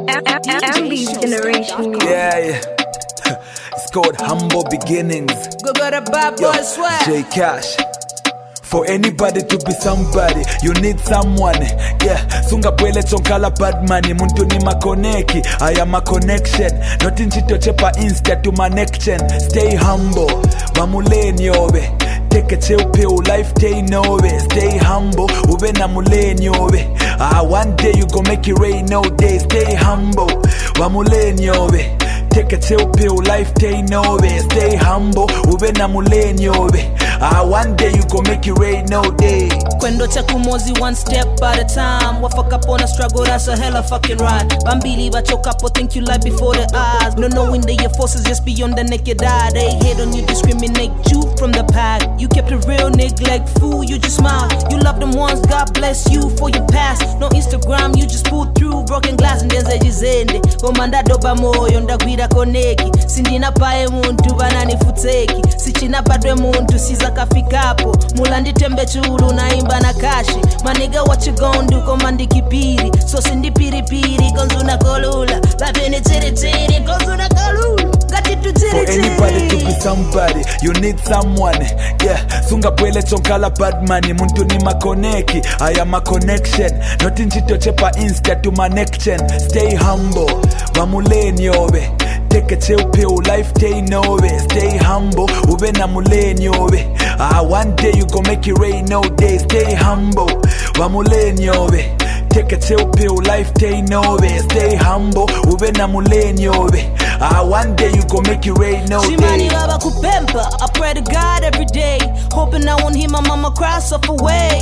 MB's generation music. Yeah. It's called Humble Beginnings. Go to Bad Boy Swag. J Cash. For anybody to be somebody, you need someone. Yeah, sunga bwele chonkala bad money. Muntu ni makoneki, I am a connection. Not in chito chepa insta to my connection. Stay humble, bamuleni owe. Take a chill pill, life stay nove. Stay humble, ube na muleni owe. One day you gon' make it rain, no day. Stay humble, bamuleni owe. Take a chill pill, life stay nove. Stay humble, ube na muleni owe. One day you gon' make it rain, no day. Kwendo cha kumozi one step at a time. Wafaka up on a struggle, that's a hella fucking ride. Bambili bachoka po think you lie before the eyes. No knowing that your forces just beyond the naked eye. They hate on you, discriminate you from the pack. You kept it real, neglect fool, you just smile. You love them ones, God bless you for your past. No Instagram, you just pulled through broken glass and then say jizende. Komanda doba moyo, ndagwira koneki. Sindina pae muntu, banani futeki. Sichina padwe muntu, siza kafikapo. Mulandi tembe chulu, naimba na kashi. Maniga what you gon' do, komandi kipiri. So sindi piri piri, konzuna kolula. Lapene tiri tiri, konzuna kolula. For anybody to be somebody, you need someone. Yeah, sunga bwele chonkala bad money. Muntu ni makoneki, I am a connection. Not in chito chepa insta to my connection. Stay humble, bamuleni owe. Take a chill pill, life stay nove. Stay humble, ube na muleni owe. One day you gon' make it rain, no day. Stay humble, bamuleni owe. Take a chill pill, life stay nove. Stay humble, ube na muleni owe. One day you gon' make it rain, no day. Shimani baba kupempa, I pray to God every day, hoping I won't hear my mama cry suffer away.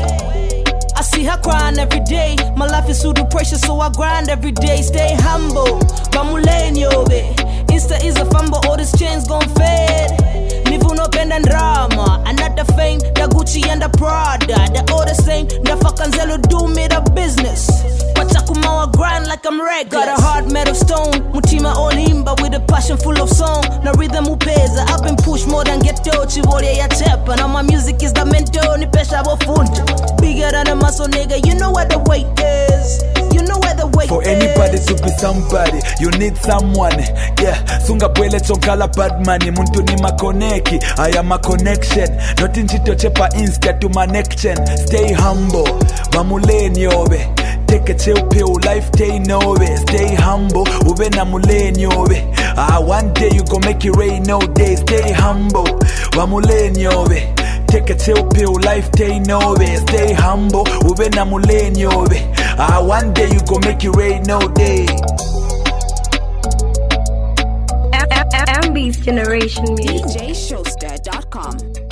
I see her crying every day. My life is super precious, so I grind every day. Stay humble, bamuleni owe. Insta is a fumble, all these chains gon' fade. Nivuno penda drama, and not the fame, the Gucci and the Prada. They're all the same, the fucking Zelo do me the business. Pachakumawa grind like I'm reckless. Got a heart made of stone, mutima olimba with a passion full of song. Na rhythm upeza, I've been pushed more than ghetto. Chivoria ya chepa, now my music is the mentor. Ni pesha bofunta, bigger than a muscle nigga. You know where the weight is. You know where the weight For is. anybody to be somebody, you need someone. Yeah, sunga bwele chonkala bad money. Muntu ni makoneki, I am a connection. Not in chito chepa insta to my connection. Stay humble, bamuleni owe. Take a chill pill, life stay nove. Stay humble, ube na muleni owe. One day you gon' make it rain, no day. Stay humble, bamuleni owe. Take a chill pill, life stay nove. Stay humble, ube na muleni owe. One day you gon' make it rain, no day. MB's generation music. DJShowster.com